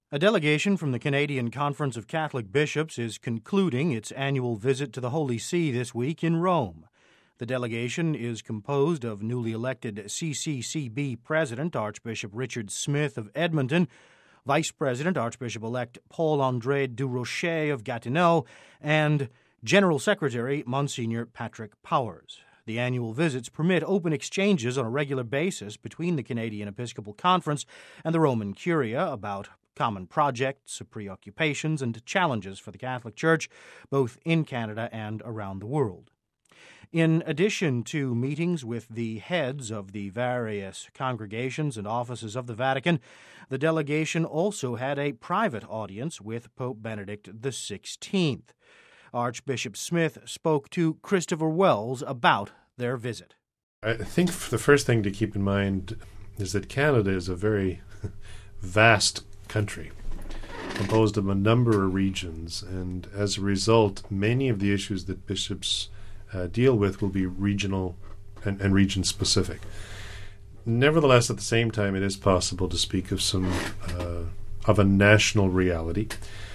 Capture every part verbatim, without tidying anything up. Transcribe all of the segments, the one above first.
A delegation from the Canadian Conference of Catholic Bishops is concluding its annual visit to the Holy See this week in Rome. The delegation is composed of newly elected C C C B President Archbishop Richard Smith of Edmonton, Vice President Archbishop-elect Paul-André Durocher of Gatineau, and General Secretary Monsignor Patrick Powers. The annual visits permit open exchanges on a regular basis between the Canadian Episcopal Conference and the Roman Curia about common projects, preoccupations, and challenges for the Catholic Church, both in Canada and around the world. In addition to meetings with the heads of the various congregations and offices of the Vatican, the delegation also had a private audience with Pope Benedict the sixteenth. Archbishop Smith spoke to Christopher Wells about their visit. I think the first thing to keep in mind is that Canada is a very vast country, composed of a number of regions, and as a result, many of the issues that bishops uh, deal with will be regional and, and region-specific. Nevertheless, at the same time, it is possible to speak of some uh, of a national reality.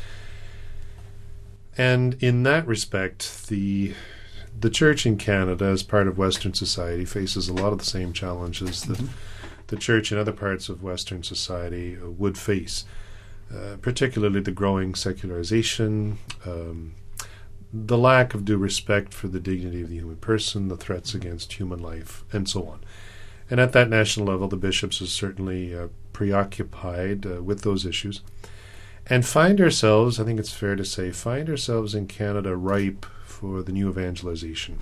And in that respect, the the Church in Canada, as part of Western society, faces a lot of the same challenges that mm-hmm. the Church in other parts of Western society uh, would face, uh, particularly the growing secularization, um, the lack of due respect for the dignity of the human person, the threats against human life, and so on. And at that national level, the bishops are certainly uh, preoccupied uh, with those issues, and find ourselves, I think it's fair to say, find ourselves in Canada ripe for the new evangelization.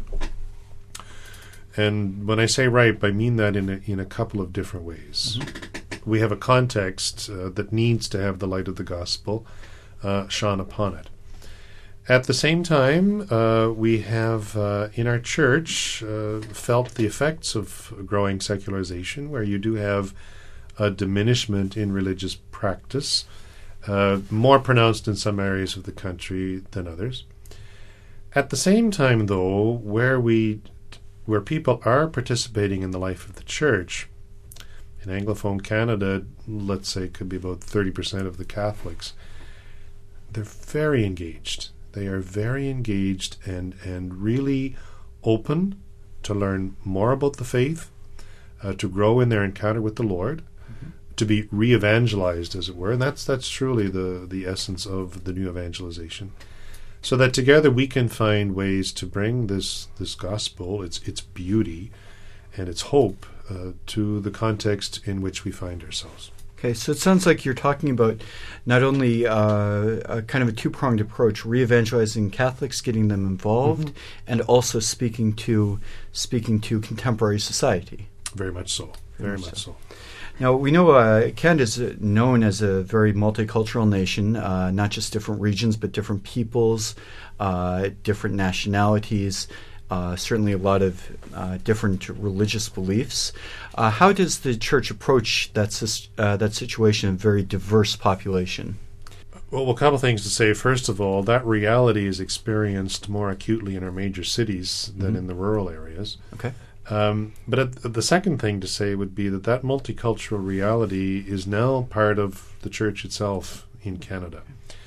And when I say ripe, I mean that in a, in a couple of different ways. Mm-hmm. We have a context uh, that needs to have the light of the gospel uh, shone upon it. At the same time, uh, we have uh, in our church uh, felt the effects of growing secularization, where you do have a diminishment in religious practice, uh, more pronounced in some areas of the country than others. At the same time, though, where we where people are participating in the life of the church, in Anglophone Canada, let's say, could be about thirty percent of the Catholics, they're very engaged. They are very engaged and, and really open to learn more about the faith, uh, to grow in their encounter with the Lord, mm-hmm. to be re-evangelized, as it were. And that's that's truly the, the essence of the new evangelization. So that together we can find ways to bring this, this gospel, its its beauty and its hope, uh, to the context in which we find ourselves. Okay, so it sounds like you're talking about not only uh, a kind of a two-pronged approach, re-evangelizing Catholics, getting them involved, mm-hmm. and also speaking to speaking to contemporary society. Very much so. Very, Very much so. so. Now, we know uh, Canada is known as a very multicultural nation, uh, not just different regions, but different peoples, uh, different nationalities, Uh, certainly a lot of uh, different religious beliefs. Uh, how does the Church approach that, sis- uh, that situation of a very diverse population? Well, a couple things to say. First of all, that reality is experienced more acutely in our major cities than mm-hmm. in the rural areas. Okay. Um, but at, the second thing to say would be that that multicultural reality is now part of the Church itself in Canada.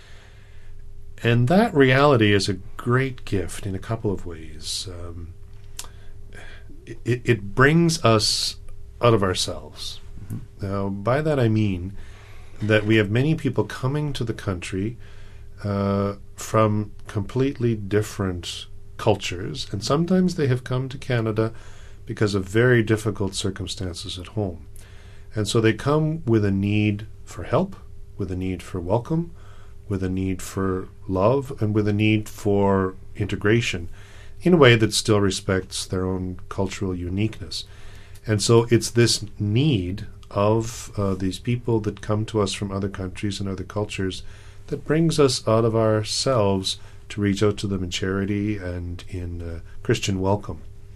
And that reality is a great gift in a couple of ways. Um, it, it brings us out of ourselves. Mm-hmm. Now, by that I mean that we have many people coming to the country uh, from completely different cultures, and sometimes they have come to Canada because of very difficult circumstances at home. And so they come with a need for help, with a need for welcome, with a need for love, and with a need for integration in a way that still respects their own cultural uniqueness. And so it's this need of uh, these people that come to us from other countries and other cultures that brings us out of ourselves to reach out to them in charity and in uh, Christian welcome.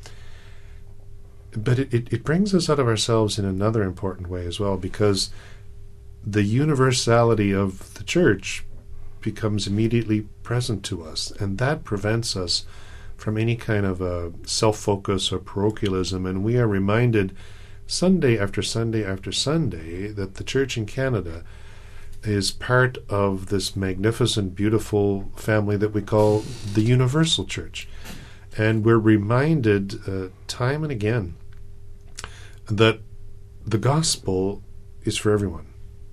But it, it, it brings us out of ourselves in another important way as well, because the universality of the Church becomes immediately present to us, and that prevents us from any kind of a self-focus or parochialism, and we are reminded Sunday after Sunday after Sunday that the Church in Canada is part of this magnificent, beautiful family that we call the Universal Church. And we're reminded uh, time and again that the gospel is for everyone.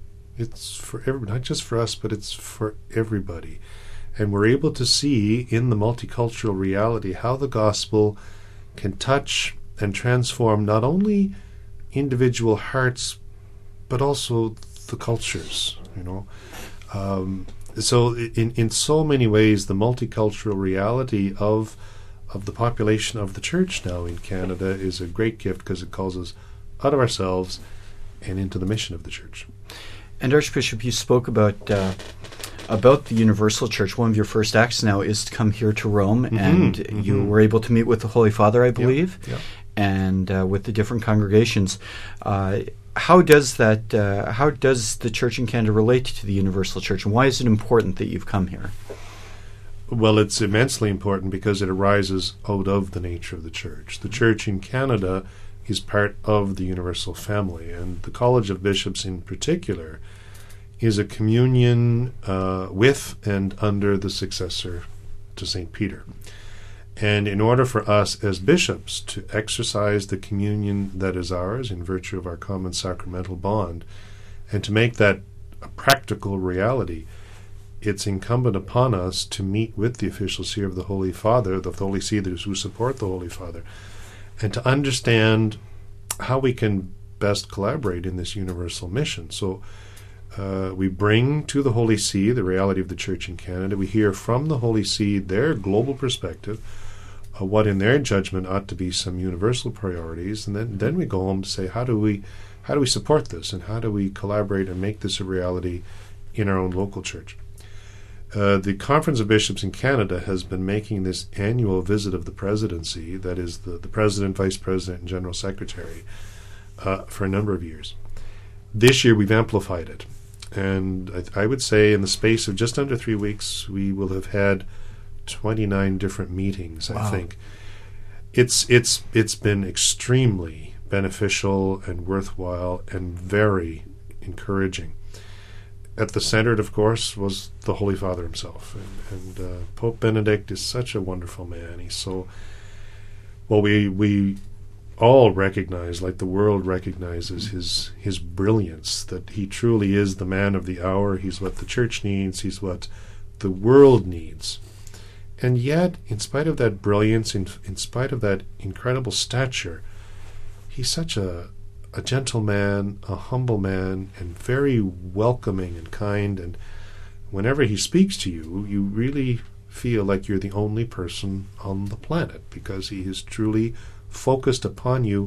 It's for everyone, not just for us, but it's for everybody. And we're able to see in the multicultural reality how the gospel can touch and transform not only individual hearts, but also the cultures, you know. Um, so in, in so many ways, the multicultural reality of of the population of the church now in Canada is a great gift because it calls us out of ourselves and into the mission of the church. And Archbishop, you spoke about uh, about the Universal Church. One of your first acts now is to come here to Rome, mm-hmm, and mm-hmm. you were able to meet with the Holy Father, I believe, yep, yep. and uh, with the different congregations. Uh, how does that? Uh, how does the Church in Canada relate to the Universal Church, and why is it important that you've come here? Well, it's immensely important because it arises out of the nature of the Church. The Church in Canada is part of the universal family, and the College of Bishops in particular is a communion uh, with and under the successor to Saint Peter. And in order for us as bishops to exercise the communion that is ours in virtue of our common sacramental bond, and to make that a practical reality, it's incumbent upon us to meet with the official seer of the Holy Father, the Holy See who support the Holy Father, and to understand how we can best collaborate in this universal mission. So uh, we bring to the Holy See the reality of the Church in Canada. We hear from the Holy See their global perspective, uh, what in their judgment ought to be some universal priorities, and then, then we go home to say, how do we how do we support this, and how do we collaborate and make this a reality in our own local church? Uh, the Conference of Bishops in Canada has been making this annual visit of the presidency, that is the, the president, vice president, and general secretary, uh, for a number of years. This year we've amplified it. And I, I would say in the space of just under three weeks, we will have had twenty-nine different meetings, wow. I think. It's, it's, it's been extremely beneficial and worthwhile and very encouraging. At the center, of course, was the Holy Father himself. And, and uh, Pope Benedict is such a wonderful man. He's so, well, we we all recognize, like the world recognizes, his his brilliance, that he truly is the man of the hour. He's what the church needs. He's what the world needs. And yet, in spite of that brilliance, in, in spite of that incredible stature, he's such a a gentle man, a humble man, and very welcoming and kind. And whenever he speaks to you, you really feel like you're the only person on the planet, because he is truly focused upon you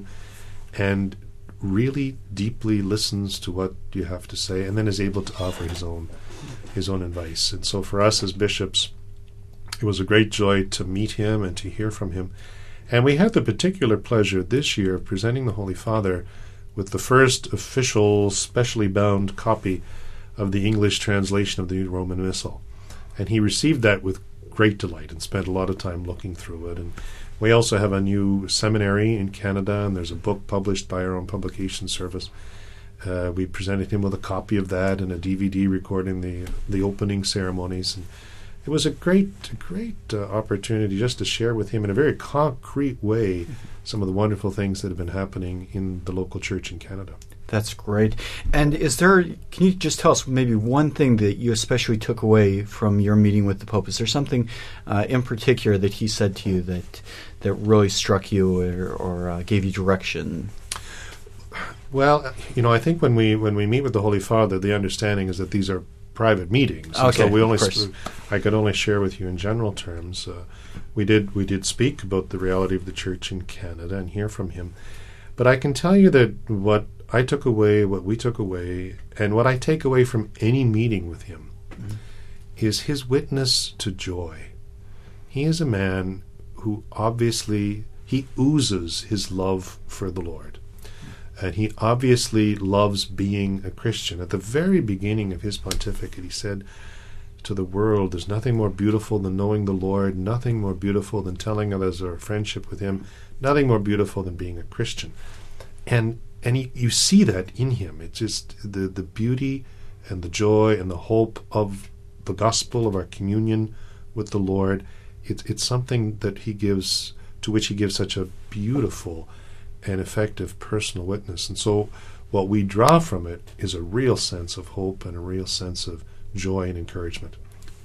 and really deeply listens to what you have to say, and then is able to offer his own his own advice. And so for us as bishops, it was a great joy to meet him and to hear from him. And we had the particular pleasure this year of presenting the Holy Father with the first official, specially bound copy of the English translation of the Roman Missal. And he received that with great delight and spent a lot of time looking through it. And we also have a new seminary in Canada, and there's a book published by our own publication service. Uh, we presented him with a copy of that and a D V D recording the the opening ceremonies. And it was a great, great uh, opportunity just to share with him in a very concrete way some of the wonderful things that have been happening in the local church in Canada. That's great. And is there, can you just tell us maybe one thing that you especially took away from your meeting with the Pope? Is there something uh, in particular that he said to you that that really struck you or, or uh, gave you direction? Well, you know, I think when we when we meet with the Holy Father, the understanding is that these are private meetings. Okay, so we only of course. I could only share with you in general terms. Uh, we did we did speak about the reality of the church in Canada and hear from him. But I can tell you that what I took away, what we took away, and what I take away from any meeting with him mm-hmm. is his witness to joy. He is a man who obviously, he oozes his love for the Lord. And he obviously loves being a Christian. At the very beginning of his pontificate, he said to the world, there's nothing more beautiful than knowing the Lord, nothing more beautiful than telling others our friendship with him, nothing more beautiful than being a Christian. And and he, you see that in him. It's just the, the beauty and the joy and the hope of the gospel, of our communion with the Lord. It's it's something that he gives, to which he gives such a beautiful and effective personal witness. And so what we draw from it is a real sense of hope and a real sense of joy and encouragement.